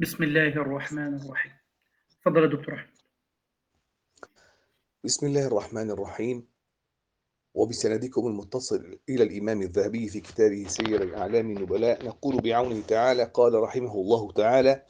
بسم الله الرحمن الرحيم. تفضل يا دكتور أحمد. بسم الله الرحمن الرحيم. وبسندكم المتصل إلى الإمام الذهبي في كتابه سير أعلام النبلاء نقول بعونه تعالى: قال رحمه الله تعالى: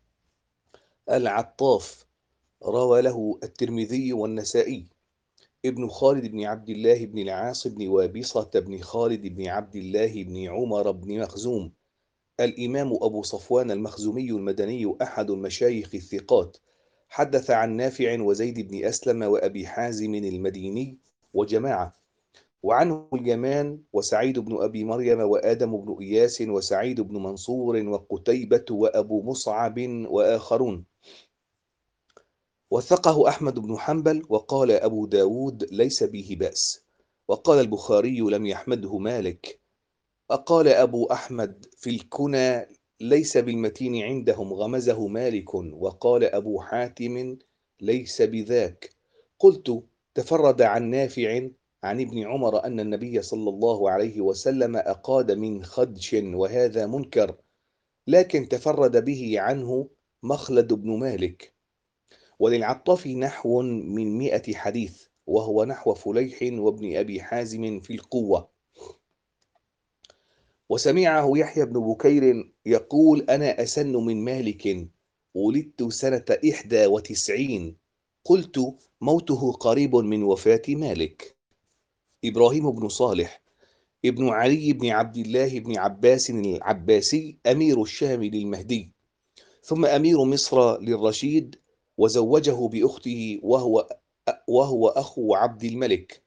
العطاف روى له الترمذي والنسائي. ابن خالد بن عبد الله بن العاص بن وابصة بن خالد بن عبد الله بن عمر بن مخزوم، الإمام أبو صفوان المخزومي المدني، أحد المشايخ الثقات، حدث عن نافع وزيد بن أسلم وأبي حازم المديني وجماعة، وعنه اليمان وسعيد بن أبي مريم وآدم بن إياس وسعيد بن منصور وقتيبة وأبو مصعب وآخرون. وثقه أحمد بن حنبل، وقال أبو داود ليس به بأس، وقال البخاري لم يحمده مالك. وقال أبو أحمد في الكنى ليس بالمتين عندهم، غمزه مالك. وقال أبو حاتم ليس بذاك. قلت: تفرد عن نافع عن ابن عمر أن النبي صلى الله عليه وسلم أقاد من خدش، وهذا منكر، لكن تفرد به عنه مخلد بن مالك. وللعطاف نحو من 100 حديث، وهو نحو فليح وابن أبي حازم في القوة. وسمعه يحيى بن بكير يقول: أنا أسن من مالك، ولدت سنة 91. قلت: موته قريب من وفاة مالك. إبراهيم بن صالح ابن علي بن عبد الله بن عباس العباسي، أمير الشام للمهدي، ثم أمير مصر للرشيد، وزوجه بأخته وهو أخو عبد الملك.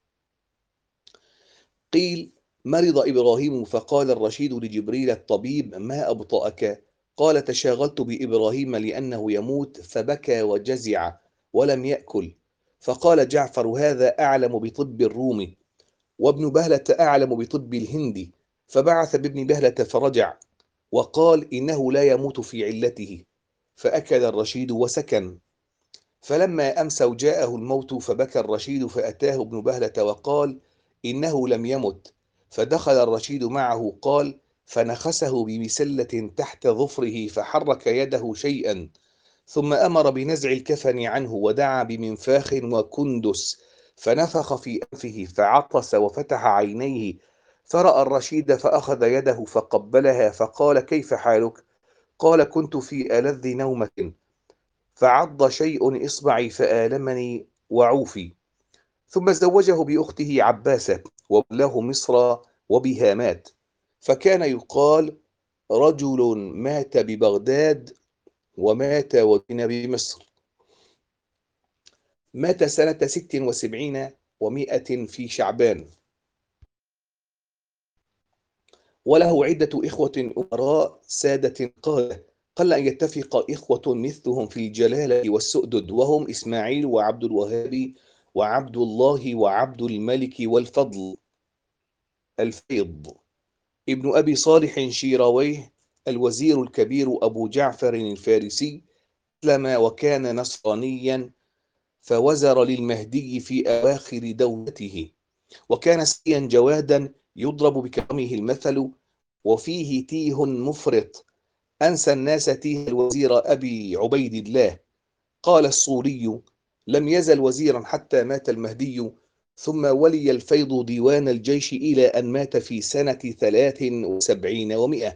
قيل: مرض إبراهيم فقال الرشيد لجبريل الطبيب: ما أبطأك؟ قال: تشاغلت بإبراهيم لأنه يموت، فبكى وجزع ولم يأكل. فقال جعفر: هذا أعلم بطب الروم، وابن بهلة أعلم بطب الهند. فبعث بابن بهلة فرجع، وقال: إنه لا يموت في علته. فأكل الرشيد وسكن. فلما أمسوا جاءه الموت، فبكى الرشيد، فأتاه ابن بهلة وقال: إنه لم يمت. فدخل الرشيد معه، قال: فنخسه بمسلة تحت ظفره، فحرك يده شيئا، ثم أمر بنزع الكفن عنه، ودعا بمنفاخ وكندس، فنفخ في أنفه، فعطس وفتح عينيه، فرأى الرشيد، فأخذ يده فقبلها، فقال: كيف حالك؟ قال: كنت في ألذ نومة، فعض شيء إصبعي فآلمني وعوفي. ثم زوجه بأخته عباسة، وبلاه مصر وبها مات. فكان يقال: رجل مات ببغداد ومات ودفن بمصر. مات سنة 76 و100 في شعبان. وله عدة إخوة أمراء سادة قادة، قل أن يتفق إخوة مثلهم في الجلالة والسؤدد، وهم إسماعيل وعبد الوهاب وعبد الله وعبد الملك والفضل. الفيض ابن أبي صالح شيراويه، الوزير الكبير أبو جعفر الفارسي، أسلم وكان نصرانيا، فوزر للمهدي في أواخر دولته، وكان سيا جوادا يضرب بكرمه المثل، وفيه تيه مفرط، أنسى الناس تيه الوزير أبي عبيد الله. قال الصوري: لم يزل وزيرا حتى مات المهدي، ثم ولي الفيض ديوان الجيش إلى أن مات في سنة 73 و100.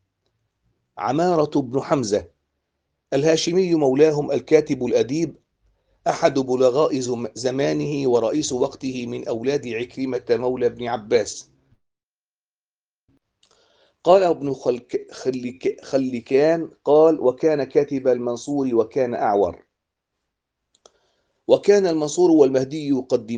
عمارة بن حمزة الهاشمي، مولاهم، الكاتب الأديب، أحد بلغاء زمانه ورئيس وقته، من أولاد عكرمة مولى ابن عباس. قال ابن خلكان قال: وكان كاتب المنصور، وكان أعور. وكان المنصور والمهدي يقدمان